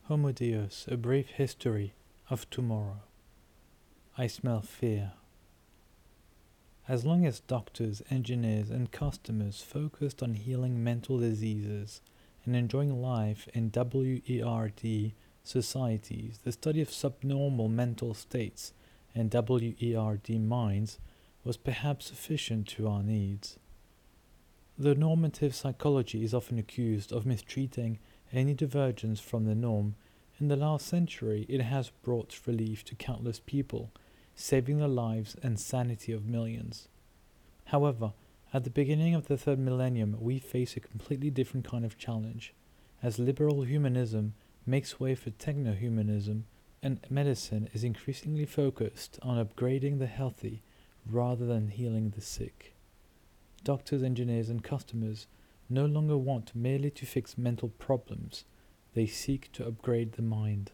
Homo Deus, a brief history of tomorrow. I smell fear. As long as doctors, engineers, and customers focused on healing mental diseases and enjoying life in WERD societies, the study of subnormal mental states and WERD minds was perhaps sufficient to our needs. Though normative psychology is often accused of mistreating any divergence from the norm, in the last century it has brought relief to countless people, saving the lives and sanity of millions. However, at the beginning of the third millennium we face a completely different kind of challenge, as liberal humanism makes way for techno-humanism, and medicine is increasingly focused on upgrading the healthy rather than healing the sick. Doctors, engineers, and customers no longer want merely to fix mental problems, they seek to upgrade the mind.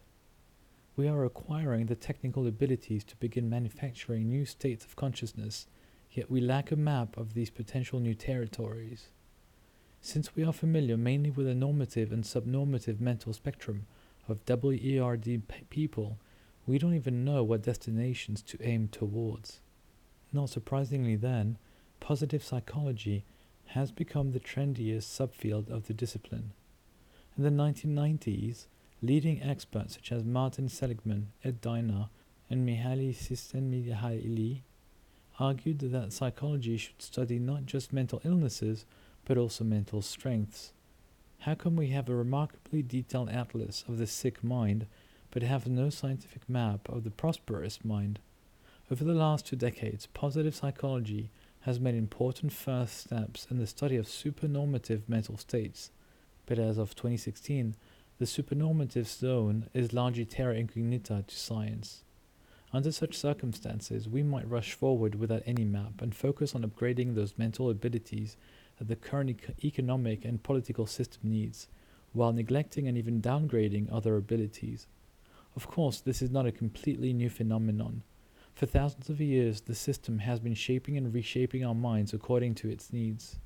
We are acquiring the technical abilities to begin manufacturing new states of consciousness, yet we lack a map of these potential new territories. Since we are familiar mainly with the normative and subnormative mental spectrum of WERD people, we don't even know what destinations to aim towards. Not surprisingly then, positive psychology has become the trendiest subfield of the discipline. In the 1990s, leading experts such as Martin Seligman, Ed Diner, and Mihaly Csikszentmihalyi argued that psychology should study not just mental illnesses, but also mental strengths. How come we have a remarkably detailed atlas of the sick mind, but have no scientific map of the prosperous mind? Over the last 2 decades, positive psychology has made important first steps in the study of supernormative mental states, but as of 2016, the supernormative zone is largely terra incognita to science. Under such circumstances, we might rush forward without any map and focus on upgrading those mental abilities that the current economic and political system needs, while neglecting and even downgrading other abilities. Of course, this is not a completely new phenomenon. For thousands of years, the system has been shaping and reshaping our minds according to its needs.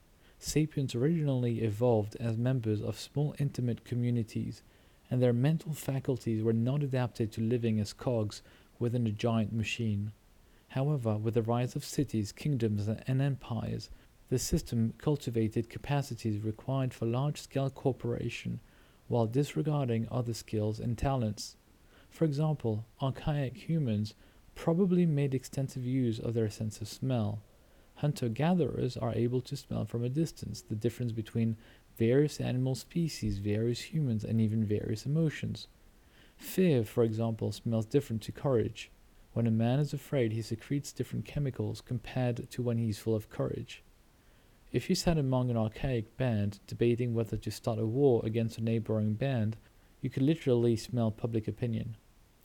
Sapiens originally evolved as members of small intimate communities, and their mental faculties were not adapted to living as cogs within a giant machine. However, with the rise of cities, kingdoms, and empires, the system cultivated capacities required for large-scale cooperation, while disregarding other skills and talents. For example, archaic humans probably made extensive use of their sense of smell. Hunter-gatherers are able to smell from a distance the difference between various animal species, various humans, and even various emotions. Fear, for example, smells different to courage. When a man is afraid, he secretes different chemicals compared to when he is full of courage. If you sat among an archaic band debating whether to start a war against a neighboring band, you could literally smell public opinion.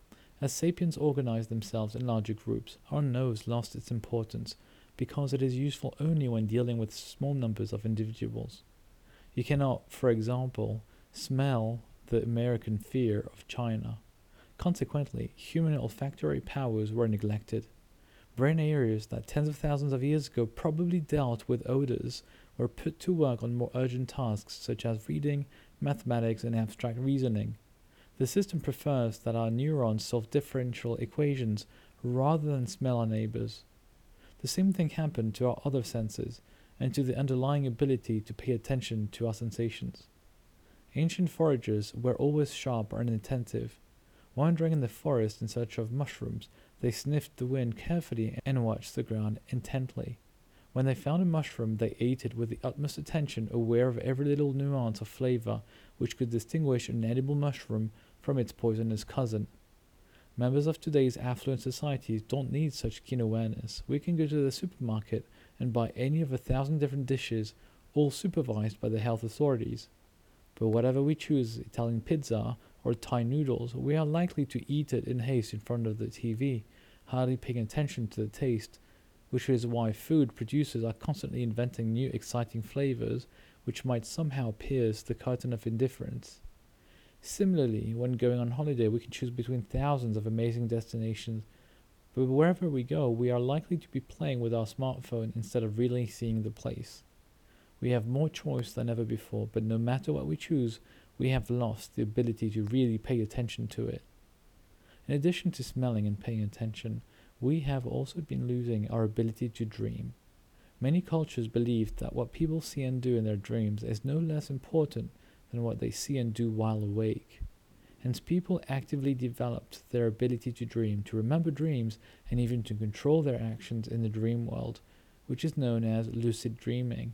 As sapiens organized themselves in larger groups, our nose lost its importance because it is useful only when dealing with small numbers of individuals. You cannot, for example, smell the American fear of China. Consequently, human olfactory powers were neglected. Brain areas that tens of thousands of years ago probably dealt with odors were put to work on more urgent tasks such as reading, mathematics, and abstract reasoning. The system prefers that our neurons solve differential equations rather than smell our neighbors. The same thing happened to our other senses and to the underlying ability to pay attention to our sensations. Ancient foragers were always sharp and attentive. Wandering in the forest in search of mushrooms, they sniffed the wind carefully and watched the ground intently. When they found a mushroom, they ate it with the utmost attention, aware of every little nuance of flavor which could distinguish an edible mushroom from its poisonous cousin. Members of today's affluent societies don't need such keen awareness. We can go to the supermarket and buy any of 1,000 different dishes, all supervised by the health authorities. But whatever we choose, Italian pizza or Thai noodles, we are likely to eat it in haste in front of the TV, hardly paying attention to the taste, which is why food producers are constantly inventing new exciting flavors which might somehow pierce the curtain of indifference. Similarly, when going on holiday, we can choose between thousands of amazing destinations, but wherever we go, we are likely to be playing with our smartphone instead of really seeing the place. We have more choice than ever before, but no matter what we choose, we have lost the ability to really pay attention to it. In addition to smelling and paying attention, we have also been losing our ability to dream. Many cultures believe that what people see and do in their dreams is no less important than what they see and do while awake. Hence, people actively developed their ability to dream, to remember dreams, and even to control their actions in the dream world, which is known as lucid dreaming.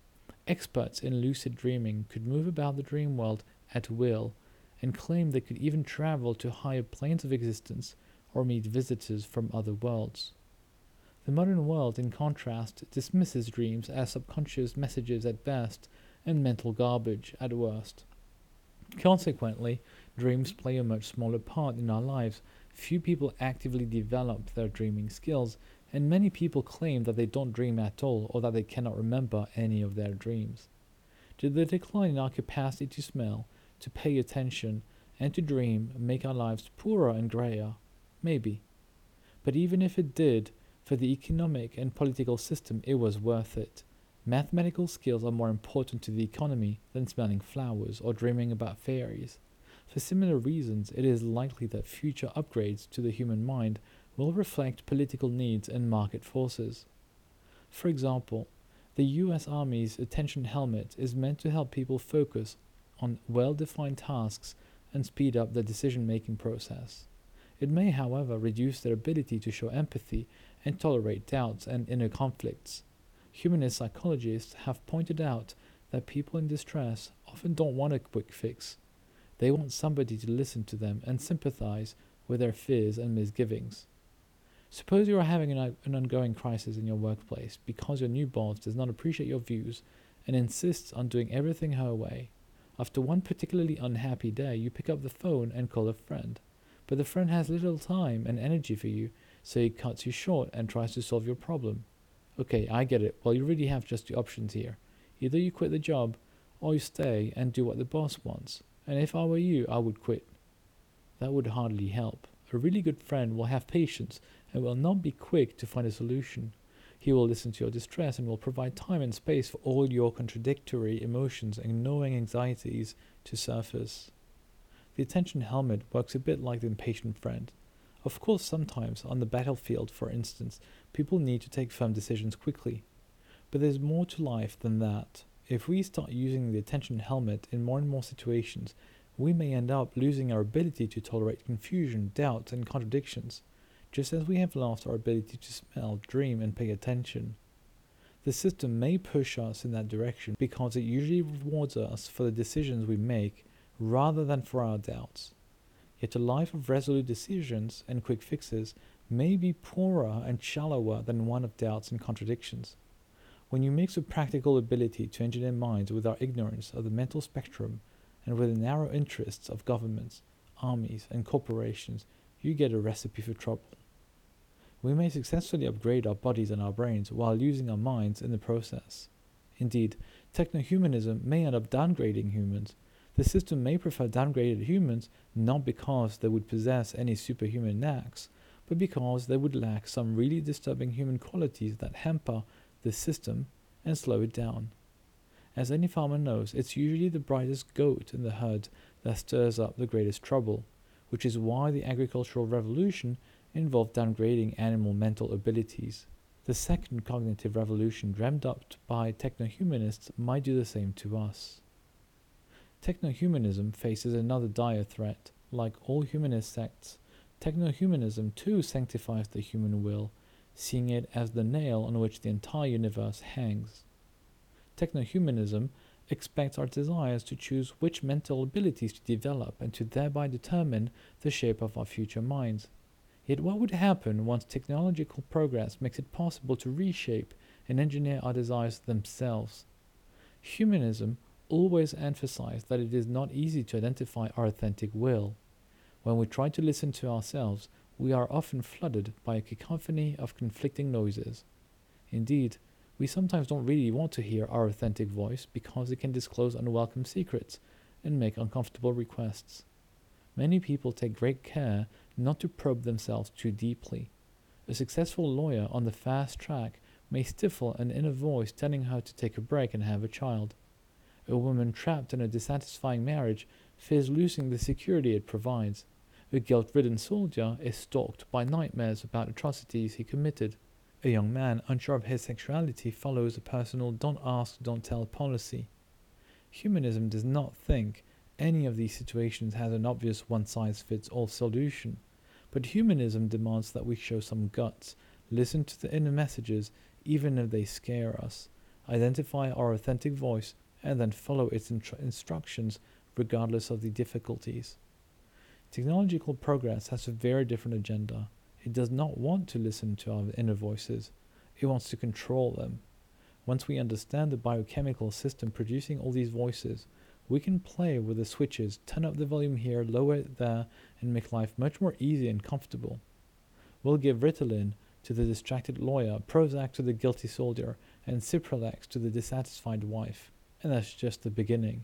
Experts in lucid dreaming could move about the dream world at will, and claim they could even travel to higher planes of existence or meet visitors from other worlds. The modern world, in contrast, dismisses dreams as subconscious messages at best and mental garbage at worst. Consequently, dreams play a much smaller part in our lives. Few people actively develop their dreaming skills, and many people claim that they don't dream at all or that they cannot remember any of their dreams. Did the decline in our capacity to smell, to pay attention, and to dream make our lives poorer and greyer? Maybe. But even if it did, for the economic and political system it was worth it. Mathematical skills are more important to the economy than smelling flowers or dreaming about fairies. For similar reasons, it is likely that future upgrades to the human mind will reflect political needs and market forces. For example, the US Army's attention helmet is meant to help people focus on well-defined tasks and speed up the decision-making process. It may, however, reduce their ability to show empathy and tolerate doubts and inner conflicts. Humanist psychologists have pointed out that people in distress often don't want a quick fix. They want somebody to listen to them and sympathize with their fears and misgivings. Suppose you are having an ongoing crisis in your workplace because your new boss does not appreciate your views and insists on doing everything her way. After one particularly unhappy day, you pick up the phone and call a friend. But the friend has little time and energy for you, so he cuts you short and tries to solve your problem. Okay, I get it. Well, you really have just two options here. Either you quit the job, or you stay and do what the boss wants. And if I were you, I would quit. That would hardly help. A really good friend will have patience and will not be quick to find a solution. He will listen to your distress and will provide time and space for all your contradictory emotions and gnawing anxieties to surface. The attention helmet works a bit like the impatient friend. Of course, sometimes, on the battlefield for instance, people need to take firm decisions quickly. But there's more to life than that. If we start using the attention helmet in more and more situations, we may end up losing our ability to tolerate confusion, doubt, and contradictions, just as we have lost our ability to smell, dream, and pay attention. The system may push us in that direction because it usually rewards us for the decisions we make rather than for our doubts. Yet a life of resolute decisions and quick fixes may be poorer and shallower than one of doubts and contradictions. When you mix a practical ability to engineer minds with our ignorance of the mental spectrum and with the narrow interests of governments, armies, and corporations, you get a recipe for trouble. We may successfully upgrade our bodies and our brains while using our minds in the process. Indeed, techno-humanism may end up downgrading humans. The system may prefer downgraded humans not because they would possess any superhuman knacks, but because they would lack some really disturbing human qualities that hamper the system and slow it down. As any farmer knows, it's usually the brightest goat in the herd that stirs up the greatest trouble, which is why the agricultural revolution involved downgrading animal mental abilities. The second cognitive revolution dreamt up by techno-humanists might do the same to us. Techno-humanism faces another dire threat. Like all humanist sects, techno-humanism too sanctifies the human will, seeing it as the nail on which the entire universe hangs. Techno-humanism expects our desires to choose which mental abilities to develop and to thereby determine the shape of our future minds. Yet what would happen once technological progress makes it possible to reshape and engineer our desires themselves? Humanism always emphasized that it is not easy to identify our authentic will. When we try to listen to ourselves, we are often flooded by a cacophony of conflicting noises. Indeed, we sometimes don't really want to hear our authentic voice because it can disclose unwelcome secrets and make uncomfortable requests. Many people take great care not to probe themselves too deeply. A successful lawyer on the fast track may stifle an inner voice telling her to take a break and have a child. A woman trapped in a dissatisfying marriage fears losing the security it provides. A guilt-ridden soldier is stalked by nightmares about atrocities he committed. A young man unsure of his sexuality follows a personal don't ask, don't tell policy. Humanism does not think any of these situations has an obvious one-size-fits-all solution, but humanism demands that we show some guts, listen to the inner messages even if they scare us, identify our authentic voice, and then follow its instructions regardless of the difficulties. Technological progress has a very different agenda. It does not want to listen to our inner voices. It wants to control them. Once we understand the biochemical system producing all these voices, we can play with the switches, turn up the volume here, lower it there, and make life much more easy and comfortable. We'll give Ritalin to the distracted lawyer, Prozac to the guilty soldier, and Cipralex to the dissatisfied wife. And that's just the beginning.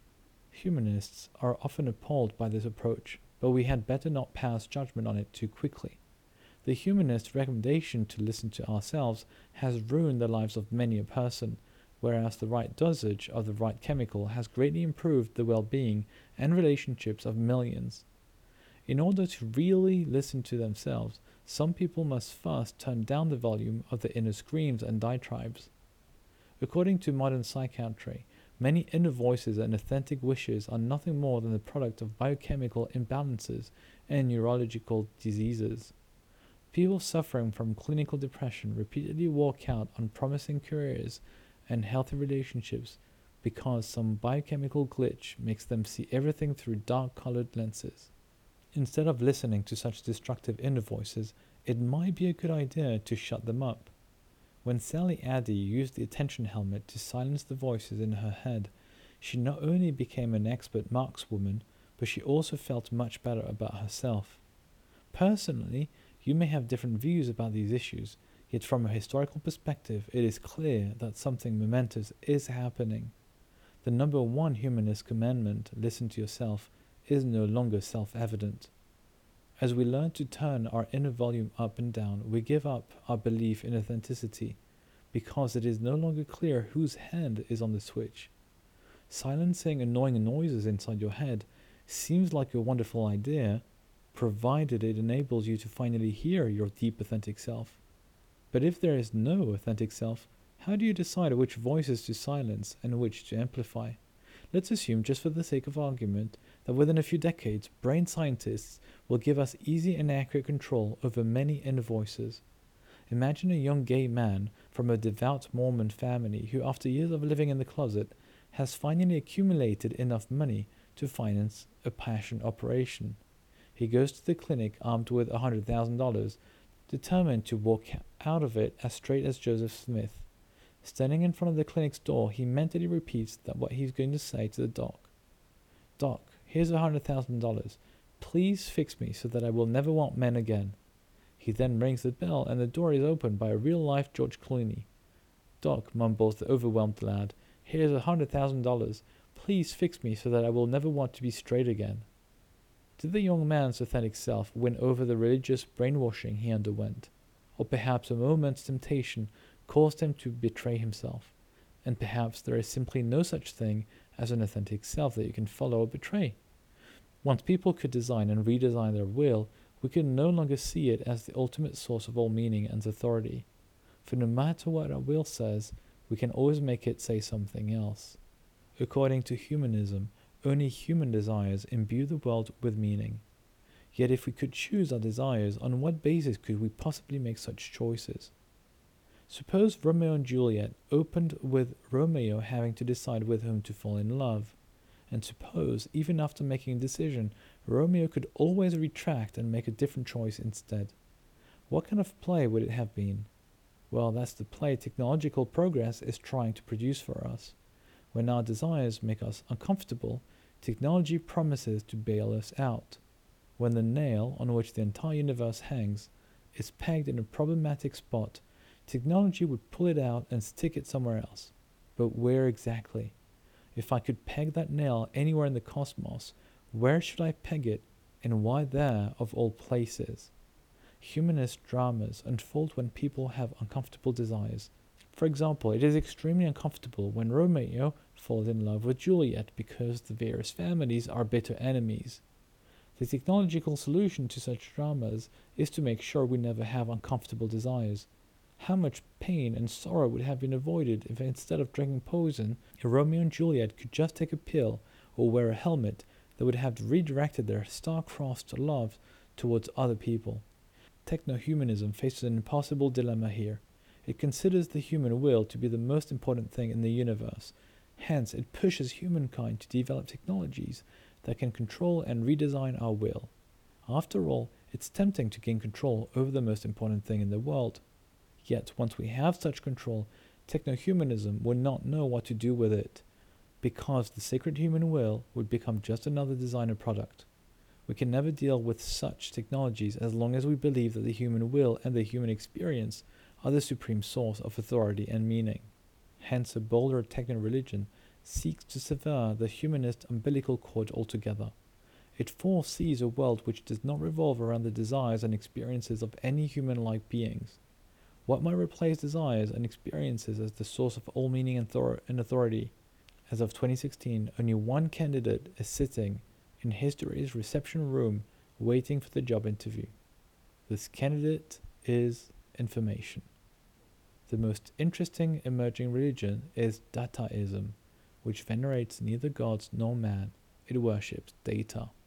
Humanists are often appalled by this approach, but we had better not pass judgment on it too quickly. The humanist recommendation to listen to ourselves has ruined the lives of many a person, whereas the right dosage of the right chemical has greatly improved the well-being and relationships of millions. In order to really listen to themselves, some people must first turn down the volume of the inner screams and diatribes. According to modern psychiatry, many inner voices and authentic wishes are nothing more than the product of biochemical imbalances and neurological diseases. People suffering from clinical depression repeatedly walk out on promising careers and healthy relationships because some biochemical glitch makes them see everything through dark-colored lenses. Instead of listening to such destructive inner voices, it might be a good idea to shut them up. When Sally Addy used the attention helmet to silence the voices in her head, she not only became an expert markswoman, but she also felt much better about herself. Personally, you may have different views about these issues, yet from a historical perspective, it is clear that something momentous is happening. The number one humanist commandment, listen to yourself, is no longer self-evident. As we learn to turn our inner volume up and down, we give up our belief in authenticity, because it is no longer clear whose hand is on the switch. Silencing annoying noises inside your head seems like a wonderful idea, provided it enables you to finally hear your deep authentic self. But if there is no authentic self, how do you decide which voices to silence and which to amplify? Let's assume, just for the sake of argument, that within a few decades, brain scientists will give us easy and accurate control over many inner voices. Imagine a young gay man from a devout Mormon family who, after years of living in the closet, has finally accumulated enough money to finance a passion operation. He goes to the clinic armed with $100,000, determined to walk out of it as straight as Joseph Smith. Standing in front of the clinic's door, he mentally repeats that what he's going to say to the doc. Doc, here's $100,000. Please fix me so that I will never want men again. He then rings the bell and the door is opened by a real-life George Clooney. Doc, mumbles the overwhelmed lad, here's $100,000. Please fix me so that I will never want to be straight again. Did the young man's authentic self win over the religious brainwashing he underwent? Or perhaps a moment's temptation caused him to betray himself? And perhaps there is simply no such thing as an authentic self that you can follow or betray. Once people could design and redesign their will, we could no longer see it as the ultimate source of all meaning and authority. For no matter what our will says, we can always make it say something else. According to humanism, only human desires imbue the world with meaning. Yet if we could choose our desires, on what basis could we possibly make such choices? Suppose Romeo and Juliet opened with Romeo having to decide with whom to fall in love. And suppose, even after making a decision, Romeo could always retract and make a different choice instead. What kind of play would it have been? Well, that's the play technological progress is trying to produce for us. When our desires make us uncomfortable, technology promises to bail us out. When the nail on which the entire universe hangs is pegged in a problematic spot, technology would pull it out and stick it somewhere else. But where exactly? If I could peg that nail anywhere in the cosmos, where should I peg it, and why there of all places? Humanist dramas unfold when people have uncomfortable desires. For example, it is extremely uncomfortable when Romeo falls in love with Juliet because the various families are bitter enemies. The technological solution to such dramas is to make sure we never have uncomfortable desires. How much pain and sorrow would have been avoided if instead of drinking poison, Romeo and Juliet could just take a pill or wear a helmet that would have redirected their star-crossed love towards other people. Techno-humanism faces an impossible dilemma here. It considers the human will to be the most important thing in the universe. Hence, it pushes humankind to develop technologies that can control and redesign our will. After all, it's tempting to gain control over the most important thing in the world. Yet, once we have such control, techno-humanism would not know what to do with it, because the sacred human will would become just another designer product. We can never deal with such technologies as long as we believe that the human will and the human experience are the supreme source of authority and meaning. Hence, a bolder techno-religion seeks to sever the humanist umbilical cord altogether. It foresees a world which does not revolve around the desires and experiences of any human-like beings. What might replace desires and experiences as the source of all meaning and authority? As of 2016, only one candidate is sitting in history's reception room waiting for the job interview. This candidate is information. The most interesting emerging religion is Dataism, which venerates neither gods nor man. It worships data.